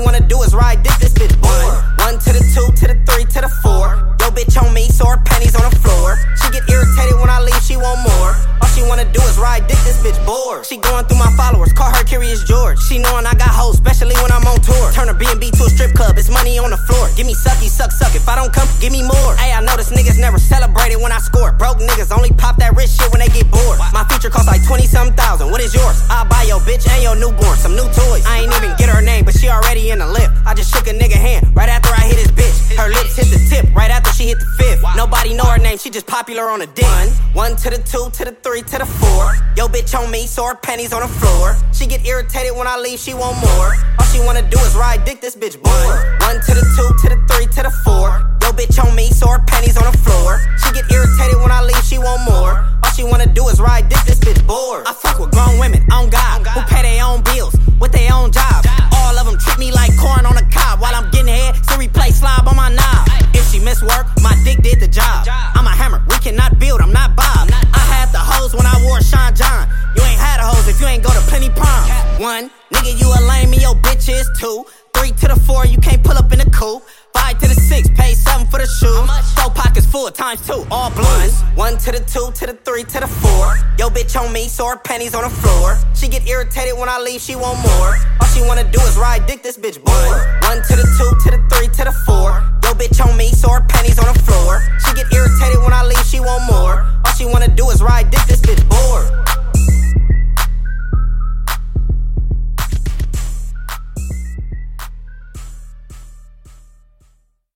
wanna do is ride dick, this bitch bored. One to the two, to the three, to the four. Yo bitch on me, so her panties on the floor. She get irritated when I leave, she want more. All she wanna do is ride dick, this bitch bored. She going through my followers, call her Curious George. She knowing I got hoes, especially when I'm on tour. Turn her B&B to a strip club, it's money on the floor. Give me sucky, suck. If I don't come, give me more. Hey, I notice niggas never celebrated when I score. Broke niggas only pop that rich shit when they get bored. My feature costs like 20-something thousand. What is yours? I'll buy your bitch and your newborn some new toys. I ain't even get her name, but she already in the lip. I just shook a nigga hand right after I hit his bitch. Her lips hit the tip right after she hit the fifth. Nobody know her name, she just popular on the dick. One to the two, to the three, to the four. Yo bitch on me, so her panties on the floor. She get irritated when I leave, she want more. All she wanna do is ride dick, this bitch bored. One to the two, to the three, to the four. Yo bitch on me, so her panties on the floor. She get irritated when I leave, she want more. All she wanna do is ride dick, this bitch bored. I fuck with grown women, on God, who pay their own bills, with their own jobs. All of them treat me like corn on a cob. While I'm getting head, Siri play slob on my knob. If she miss work, my dick did the job. I'm a hammer, we cannot build, I'm not Bob. I had the hoes when I wore Sean John. You ain't had a hoes if you ain't go to plenty proms. One, nigga, you a lame and your bitch is two. 3 to the 4, you can't pull up in the coupe. 5 to the 6, pay 7 for the shoes. 4 pockets full, ×2, all blues. 1 to the 2, to the 3, to the 4. Yo bitch on me, so her panties on the floor. She get irritated when I leave, she want more. All she wanna do is ride dick, this bitch bored. 1 to the 2, to the 3, to the 4. Yo bitch on me, so her panties on the floor. She get irritated when I leave, she want more. All she wanna do is ride dick, this bitch bored.